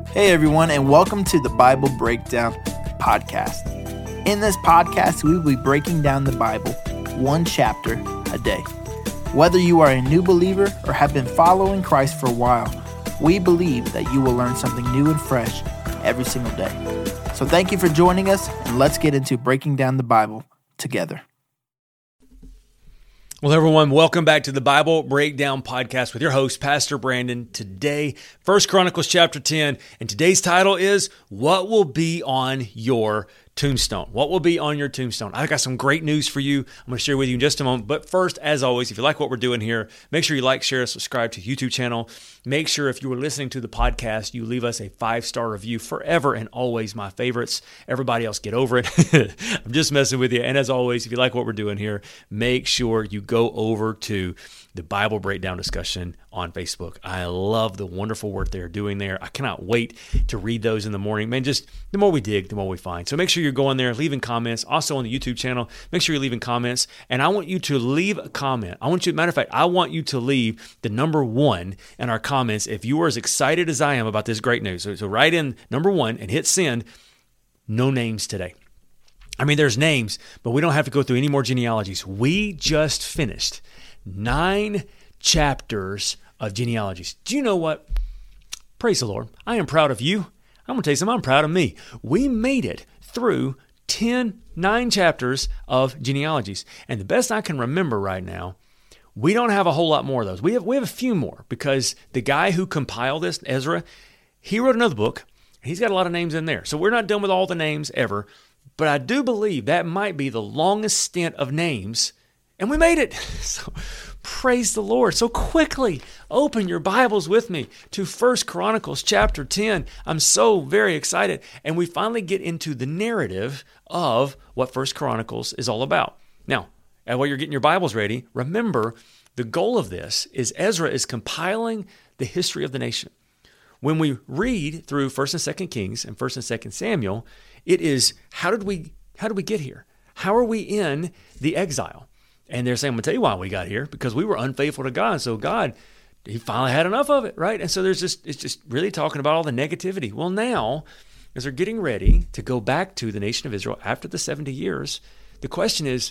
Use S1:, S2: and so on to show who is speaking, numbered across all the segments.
S1: Hey everyone, and welcome to the Bible Breakdown Podcast. In this podcast, we will be breaking down the Bible one chapter a day. Whether you are a new believer or have been following Christ for a while, we believe that you will learn something new and fresh every single day. So thank you for joining us, and let's get into breaking down the Bible together.
S2: Well, everyone, welcome back to the Bible Breakdown Podcast with your host, Pastor Brandon. Today, 1 Chronicles chapter 10, and today's title is, What Will Be on Your Tombstone? What will be on your tombstone? I've got some great news for you. I'm going to share with you in just a moment. But first, as always, if you like what we're doing here, make sure you like, share, subscribe to the YouTube channel. Make sure if you are listening to the podcast, you leave us a 5-star review. Forever and always my favorites. Everybody else get over it. I'm just messing with you. And as always, if you like what we're doing here, make sure you go over to the Bible Breakdown discussion on Facebook. I love the wonderful work they're doing there. I cannot wait to read those in the morning. Man, just the more we dig, the more we find. So make sure you're going there, leaving comments. Also on the YouTube channel, make sure you're leaving comments. And I want you to leave a comment. Matter of fact, I want you to leave the number 1 in our comments if you are as excited as I am about this great news. So write in number 1 and hit send. No names today. I mean, there's names, but we don't have to go through any more genealogies. We just finished 9 chapters of genealogies. Do you know what? Praise the Lord. I am proud of you. I'm going to tell you something. I'm proud of me. We made it through 9 chapters of genealogies. And the best I can remember right now, we don't have a whole lot more of those. We have a few more because the guy who compiled this, Ezra, he wrote another book. He's got a lot of names in there. So we're not done with all the names ever. But I do believe that might be the longest stint of names. And we made it. So praise the Lord. So quickly open your Bibles with me to 1 Chronicles chapter 10. I'm so very excited. And we finally get into the narrative of what 1 Chronicles is all about. Now, while you're getting your Bibles ready, remember the goal of this is Ezra is compiling the history of the nation. When we read through 1st and 2nd Kings and 1st and 2nd Samuel, it is how did we get here? How are we in the exile? And they're saying, I'm going to tell you why we got here, because we were unfaithful to God. So God, he finally had enough of it, right? And so it's just really talking about all the negativity. Well, now, as they're getting ready to go back to the nation of Israel after the 70 years, the question is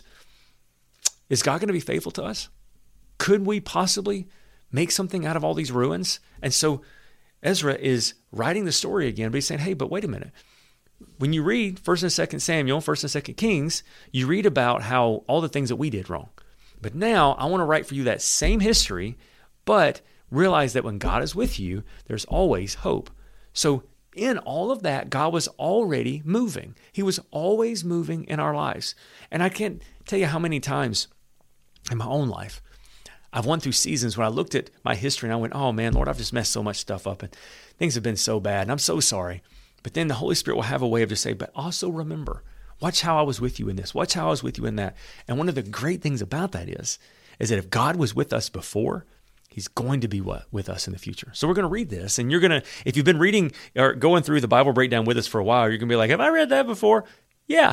S2: God going to be faithful to us? Could we possibly make something out of all these ruins? And so Ezra is writing the story again, but he's saying, hey, but wait a minute. When you read 1st and 2nd Samuel, 1st and 2nd Kings, you read about how all the things that we did wrong. But now I want to write for you that same history, but realize that when God is with you, there's always hope. So in all of that, God was already moving. He was always moving in our lives. And I can't tell you how many times in my own life I've went through seasons when I looked at my history and I went, oh man, Lord, I've just messed so much stuff up and things have been so bad and I'm so sorry. But then the Holy Spirit will have a way of just saying, but also remember, watch how I was with you in this. Watch how I was with you in that. And one of the great things about that is that if God was with us before, he's going to be with us in the future. So we're going to read this, and you're going to, if you've been reading or going through the Bible Breakdown with us for a while, you're going to be like, have I read that before? Yeah,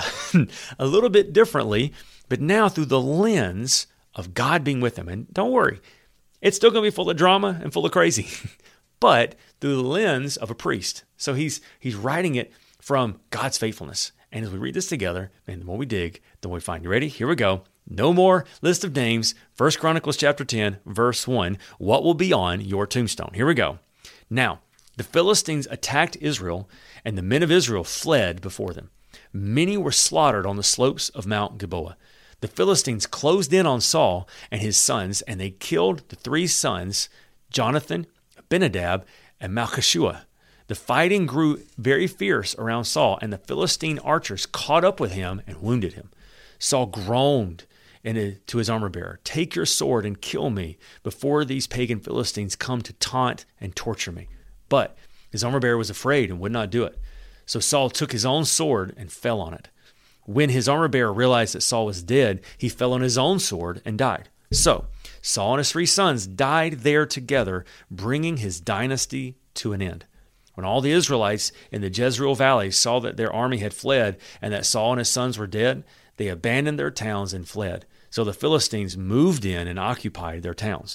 S2: a little bit differently, but now through the lens of God being with him. And don't worry, it's still going to be full of drama and full of crazy, but through the lens of a priest. So he's writing it from God's faithfulness. And as we read this together, man, the more we dig, the more we find. You ready? Here we go. No more list of names. 1 Chronicles chapter 10, verse 1. What will be on your tombstone? Here we go. Now, the Philistines attacked Israel, and the men of Israel fled before them. Many were slaughtered on the slopes of Mount Gilboa. The Philistines closed in on Saul and his sons, and they killed the 3 sons, Jonathan, Abinadab, and Malchishua. The fighting grew very fierce around Saul, and the Philistine archers caught up with him and wounded him. Saul groaned to his armor-bearer, take your sword and kill me before these pagan Philistines come to taunt and torture me. But his armor-bearer was afraid and would not do it. So Saul took his own sword and fell on it. When his armor-bearer realized that Saul was dead, he fell on his own sword and died. So Saul and his 3 sons died there together, bringing his dynasty to an end. When all the Israelites in the Jezreel Valley saw that their army had fled and that Saul and his sons were dead, they abandoned their towns and fled. So the Philistines moved in and occupied their towns.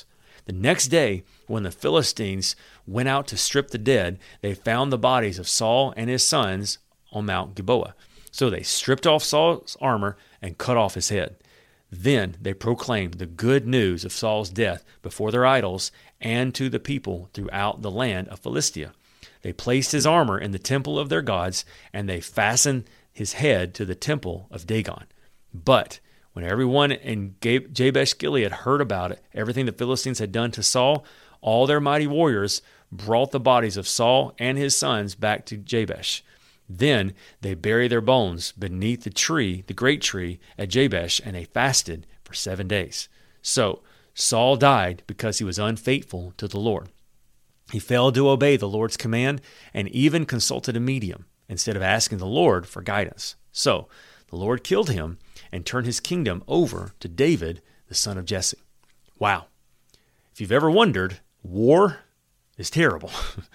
S2: The next day, when the Philistines went out to strip the dead, they found the bodies of Saul and his sons on Mount Gilboa. So they stripped off Saul's armor and cut off his head. Then they proclaimed the good news of Saul's death before their idols and to the people throughout the land of Philistia. They placed his armor in the temple of their gods, and they fastened his head to the temple of Dagon. But when everyone in Jabesh Gilead heard about it, everything the Philistines had done to Saul, all their mighty warriors brought the bodies of Saul and his sons back to Jabesh. Then they buried their bones beneath the tree, the great tree at Jabesh, and they fasted for 7 days. So Saul died because he was unfaithful to the Lord. He failed to obey the Lord's command and even consulted a medium instead of asking the Lord for guidance. So the Lord killed him and turned his kingdom over to David, the son of Jesse. Wow. If you've ever wondered, war is terrible.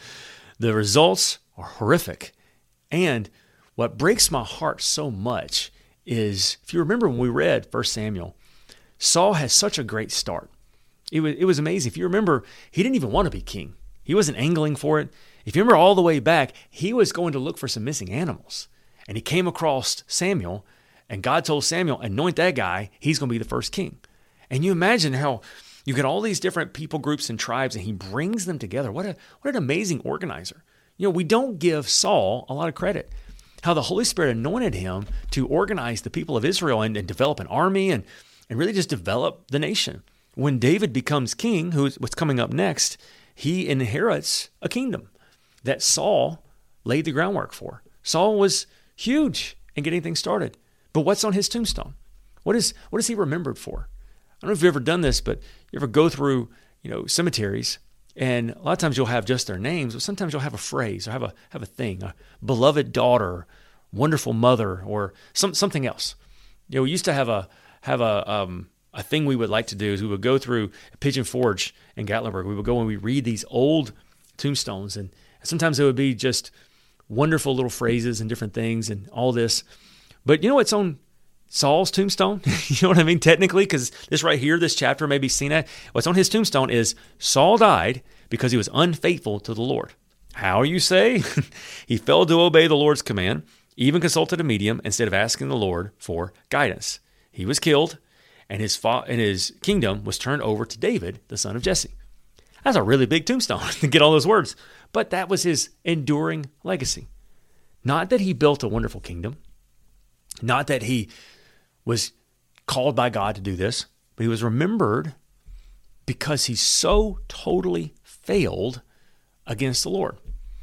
S2: The results are horrific. And what breaks my heart so much is, if you remember when we read 1 Samuel, Saul has such a great start. It was amazing. If you remember, he didn't even want to be king. He wasn't angling for it. If you remember all the way back, he was going to look for some missing animals. And he came across Samuel, and God told Samuel, anoint that guy, he's going to be the first king. And you imagine how you get all these different people groups and tribes, and he brings them together. What an amazing organizer. You know, we don't give Saul a lot of credit. How the Holy Spirit anointed him to organize the people of Israel and develop an army and really just develop the nation. When David becomes king, what's coming up next, he inherits a kingdom that Saul laid the groundwork for. Saul was huge in getting things started. But what's on his tombstone? What is he remembered for? I don't know if you've ever done this, but you ever go through, cemeteries, and a lot of times you'll have just their names, but sometimes you'll have a phrase or have a thing, a beloved daughter, wonderful mother, or something else. We used to have a thing we would like to do is we would go through Pigeon Forge in Gatlinburg. We would go and we read these old tombstones, and sometimes it would be just wonderful little phrases and different things and all this. But you know what's on Saul's tombstone? You know what I mean? Technically, because this right here, this chapter may be seen at. What's on his tombstone is Saul died because he was unfaithful to the Lord. How, you say? He failed to obey the Lord's command, even consulted a medium instead of asking the Lord for guidance. He was killed, and his kingdom was turned over to David, the son of Jesse. That's a really big tombstone to get all those words. But that was his enduring legacy. Not that he built a wonderful kingdom, not that he was called by God to do this, but he was remembered because he so totally failed against the Lord.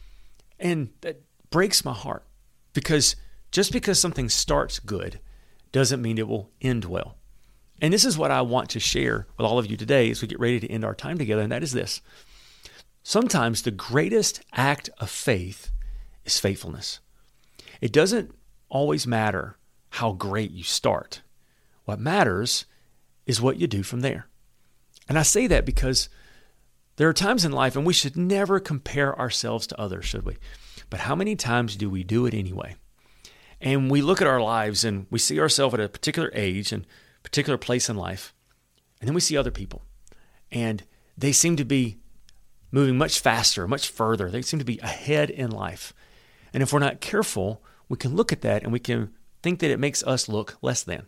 S2: And that breaks my heart, because just because something starts good doesn't mean it will end well. And this is what I want to share with all of you today as we get ready to end our time together, and that is this. Sometimes the greatest act of faith is faithfulness. It doesn't always matter how great you start. What matters is what you do from there. And I say that because there are times in life, and we should never compare ourselves to others, should we? But how many times do we do it anyway? And we look at our lives and we see ourselves at a particular age and particular place in life, and then we see other people, and they seem to be moving much faster, much further. They seem to be ahead in life. And if we're not careful, we can look at that and we can think that it makes us look less than.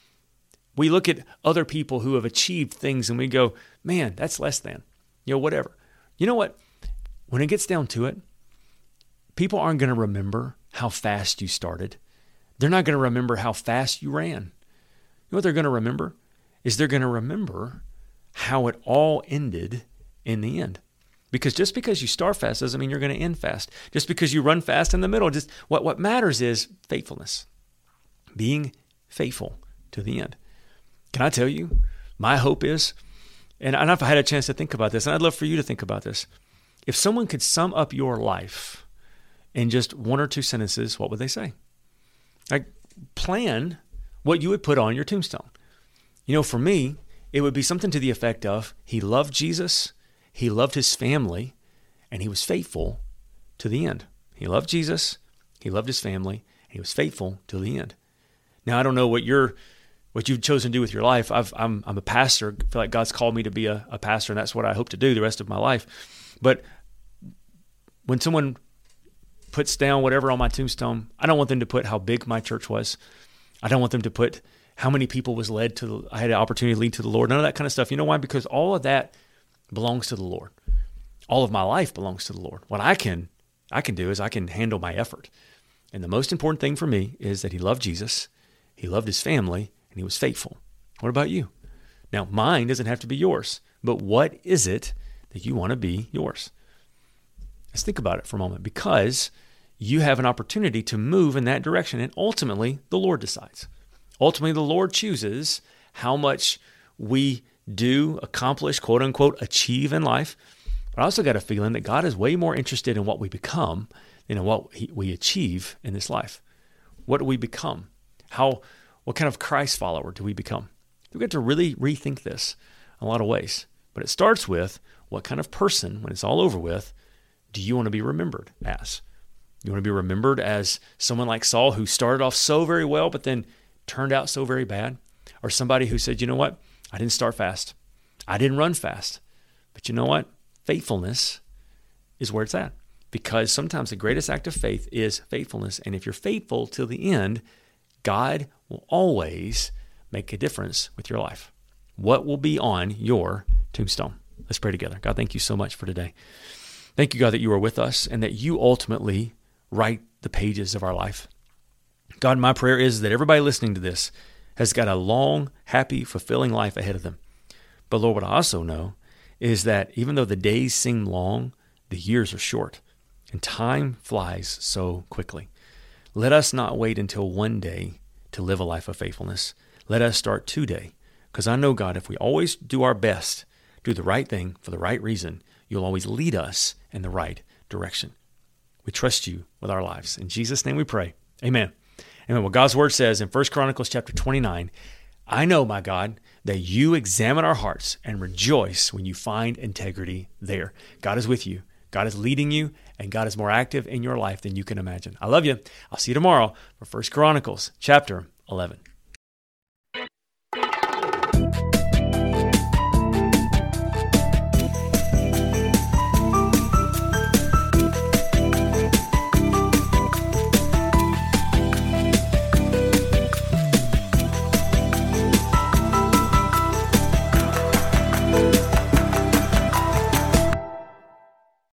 S2: We look at other people who have achieved things and we go, man, that's less than, whatever. You know what? When it gets down to it, people aren't going to remember how fast you started. They're not going to remember how fast you ran. You know what they're going to remember? Is they're going to remember how it all ended in the end. Because just because you start fast doesn't mean you're going to end fast. Just because you run fast in the middle, just what matters is faithfulness. Being faithful to the end. Can I tell you, my hope is, and I've had a chance to think about this, and I'd love for you to think about this. If someone could sum up your life in just one or two sentences, what would they say? Like, plan what you would put on your tombstone. For me, it would be something to the effect of, he loved Jesus, he loved his family, and he was faithful to the end. He loved Jesus, he loved his family, and he was faithful to the end. Now, I don't know what your what you've chosen to do with your life. I'm a pastor. I feel like God's called me to be a pastor, and that's what I hope to do the rest of my life. But when someone puts down whatever on my tombstone, I don't want them to put how big my church was. I don't want them to put how many people I had an opportunity to lead to the Lord. None of that kind of stuff. You know why? Because all of that belongs to the Lord. All of my life belongs to the Lord. What I can do is I can handle my effort. And the most important thing for me is that he loved Jesus, he loved his family, and he was faithful. What about you? Now, mine doesn't have to be yours, but what is it that you want to be yours? Let's think about it for a moment, because you have an opportunity to move in that direction, and ultimately, the Lord decides. Ultimately, the Lord chooses how much we do, accomplish, quote unquote, achieve in life. But I also got a feeling that God is way more interested in what we become than in what we achieve in this life. What do we become? What kind of Christ follower do we become? We've got to really rethink this in a lot of ways. But it starts with, what kind of person, when it's all over with, do you want to be remembered as? You want to be remembered as someone like Saul, who started off so very well, but then turned out so very bad? Or somebody who said, you know what? I didn't start fast. I didn't run fast. But you know what? Faithfulness is where it's at. Because sometimes the greatest act of faith is faithfulness. And if you're faithful till the end, God will always make a difference with your life. What will be on your tombstone? Let's pray together. God, thank you so much for today. Thank you, God, that you are with us and that you ultimately write the pages of our life. God, my prayer is that everybody listening to this has got a long, happy, fulfilling life ahead of them. But Lord, what I also know is that even though the days seem long, the years are short, and time flies so quickly. Let us not wait until one day to live a life of faithfulness. Let us start today, because I know, God, if we always do our best, do the right thing for the right reason, you'll always lead us in the right direction. We trust you with our lives. In Jesus' name we pray. Amen. Amen. Well, God's word says in 1 Chronicles chapter 29, I know, my God, that you examine our hearts and rejoice when you find integrity there. God is with you. God is leading you, and God is more active in your life than you can imagine. I love you. I'll see you tomorrow for 1 Chronicles chapter 11.